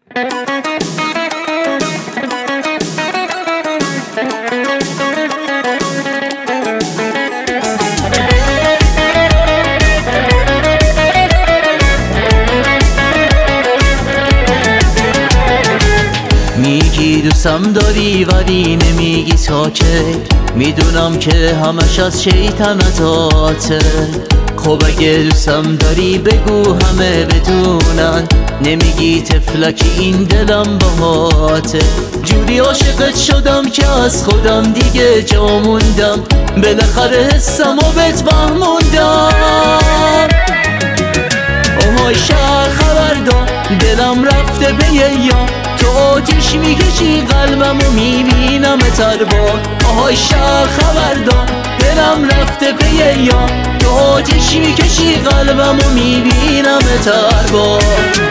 میگی دوستم داری ولی نمیگی تا کی. میدونم که همش از شیطنتاته. خب اگه دوستم داری بگو همه بدونن. نمیگی تفلکی این دلم باهاته. جوری عاشقت شدم که از خودم دیگه جا موندم. بالاخره حسم و بهت فهموندم. آهای شهر خبردار دلم رفته به یا تو آتیش میکشی قلبمو میبینم تربار. آهای شهر خبردار دلم رفته به یا تو آتیش میکشی قلبمو میبینم تربار.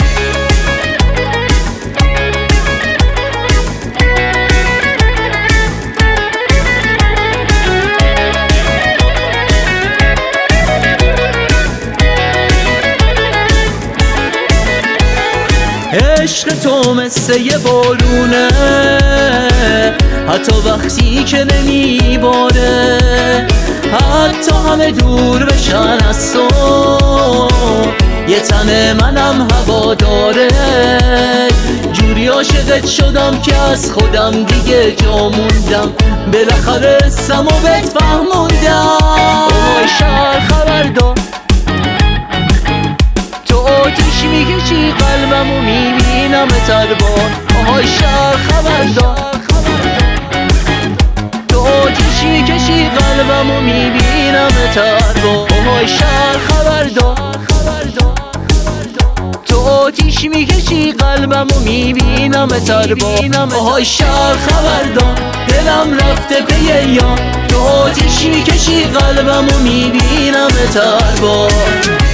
عشق تو مثل یه بارونه حتی وقتی که نمیباره. حتی همه دور بشن از تو یه تن منم هوا داره. جوری عاشقت شدم که از خودم دیگه جا موندم. بالاخره حسم و بهت فهموندم. آهای شهر خبردار آتیش میکشی قلبمو میبینم تربار. آهای شهر خبردار تو آتیش میکشی قلبمو میبینم تربار. آهای شهر خبردار تو آتیش میکشی قلبمو میبینم تربار. آهای شهر خبردار دلم رفته به یا تو آتیش میکشی قلبمو میبینم تربار.